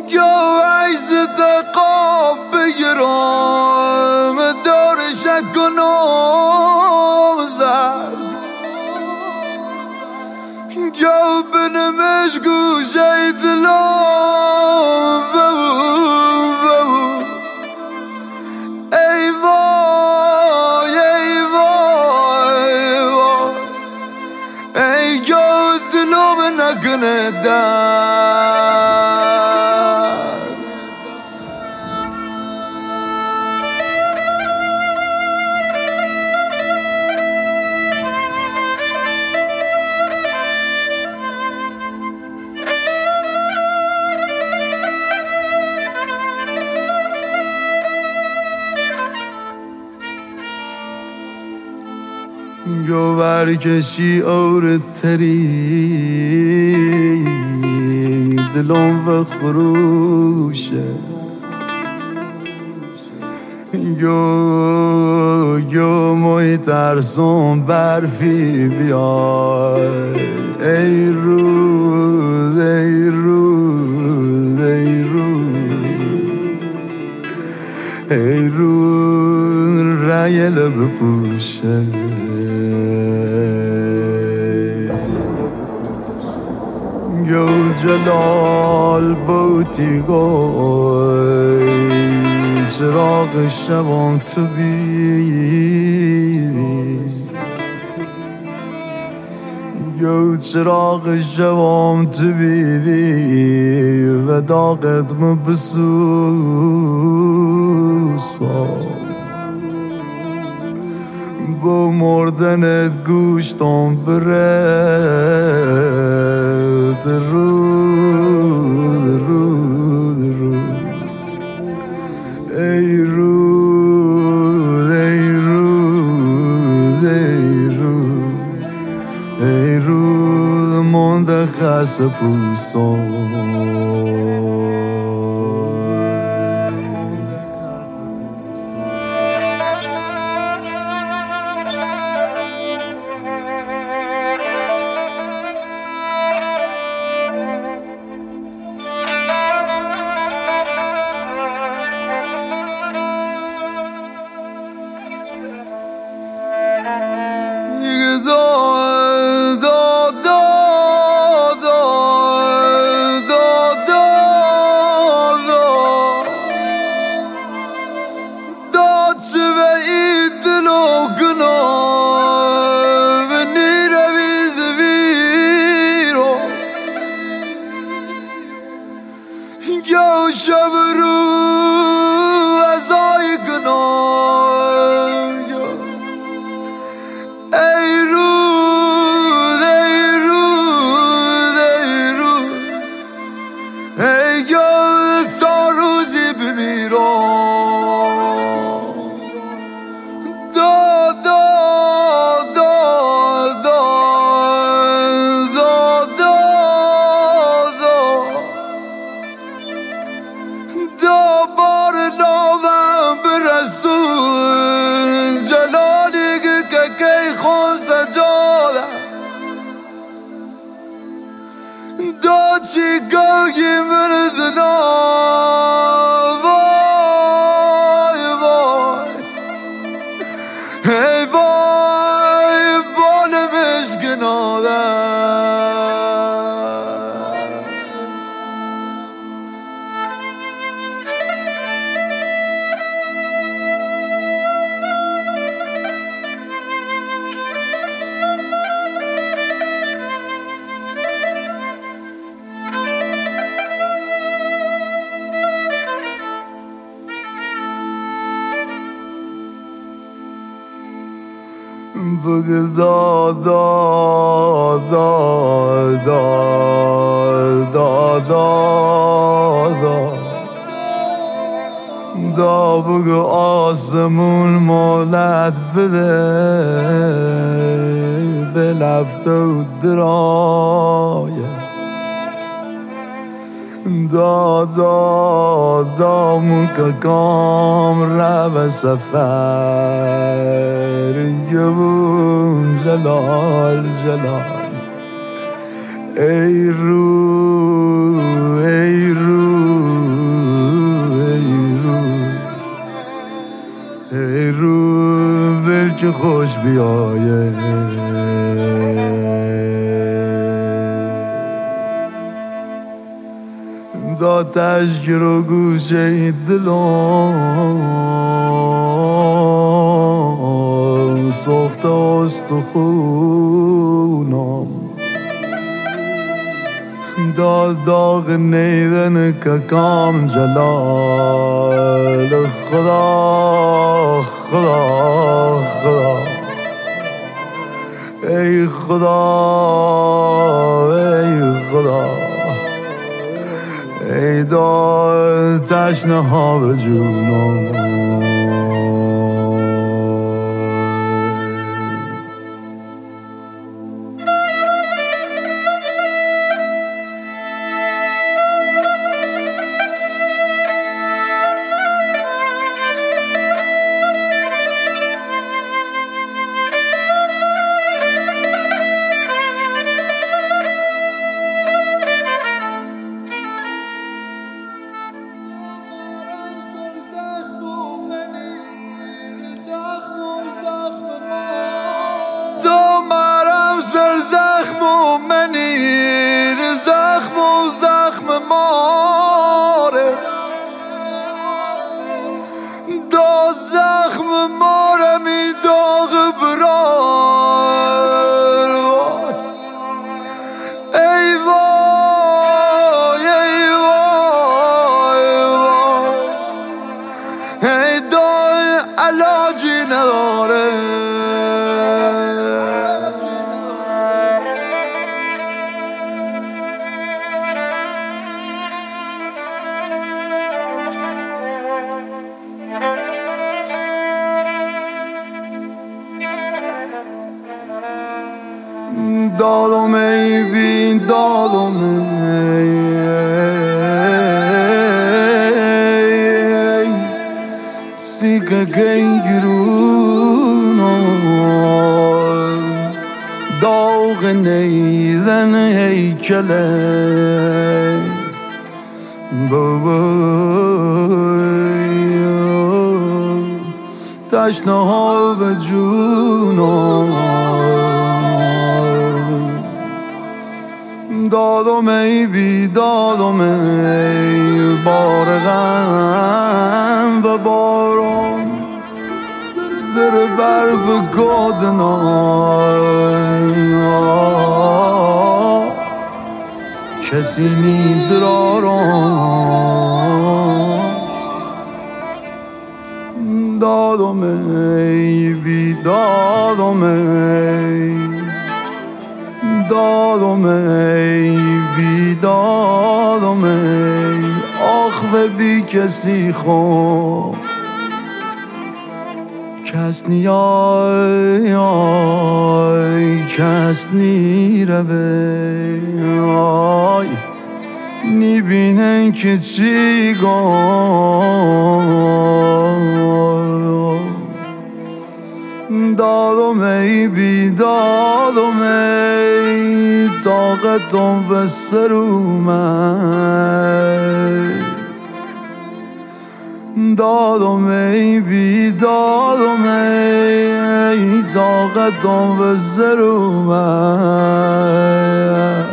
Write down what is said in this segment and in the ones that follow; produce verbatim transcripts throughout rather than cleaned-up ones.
یا عیز دقاب بگیرم دار شک و نام زد یا بنمش گوشه دلام ای وای ای وای وای ای یا دلم نکنه در گو برکشی اور تری دلم و خروشه گو گو موی ترسم برفی بیای ای روز ای روز ای روز ای روز رای لب پوشه گو جلال بوتی گوی چراغ شبان تو بیدی گو چراغ شبان تو بیدی و داغت مبسوسا با مردنت گوشتم برد رود رود رود ای رود ای رود ای رود ای رود مونده خس پوسان یا شب رو از آی کنار ای رود ای رود ای رود ای یا تا روزی بمیرم دا دا دا دا دا دا دا دا بار لاوم برسون جلالی که که خون سجاده دا چی گوی من دنا وای وای ای وای بالمش گناده بگدا دا دا دا دا دا دا دا بگو آسمون مولد بده به لفت و درایه دا دا دا مککام را به سفر گبون جلال جلال ای رو ای رو که خوش بیایه داتش گرو گوشه دلم سخت استخونم داد داغ نیدن که کام جلال خدا خدا خدا ای خدا ای خدا ای داد تشنه ها به جونم منیر زخم و زخم ماره دا زخم ماره می داغ برار ای وای ای وای ای دای علاجی نداره دادم ای بین دادم ای سیگه گیرون داغ نیدن ای کله بابای تشنه ها به جونم دادم ای بی دادم ای بار غم و باران زر برف گادنای کسی نیدراران دادم ای بی دادم ای دادم ای بی دادم ای آخ و بی کسی خوب کس نیای آی کس نی روی آی نی بینن که چی گم دادم ای بی دادم ای طاقتم به سر اومد دادم ای بی دادم ای طاقتم به سر اومد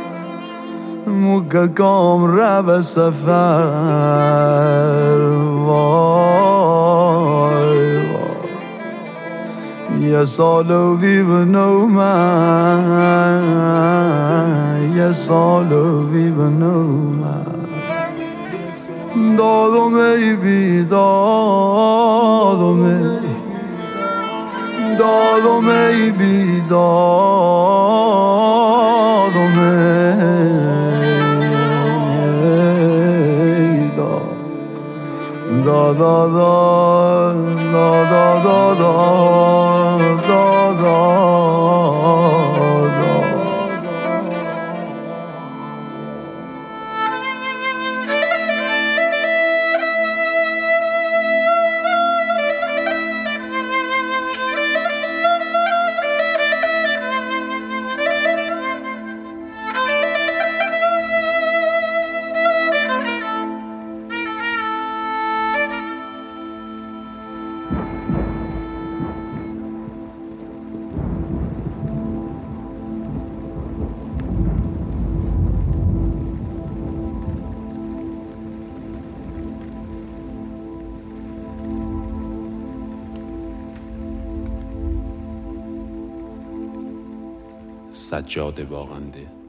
مککام رو به سفر وای یه سالو بیبنو من یه سالو بیبنو من دادم ای بی دادم ای دادم ای بی دادم ای دا دا دا دا دا دا دا دا سجاد باغنده.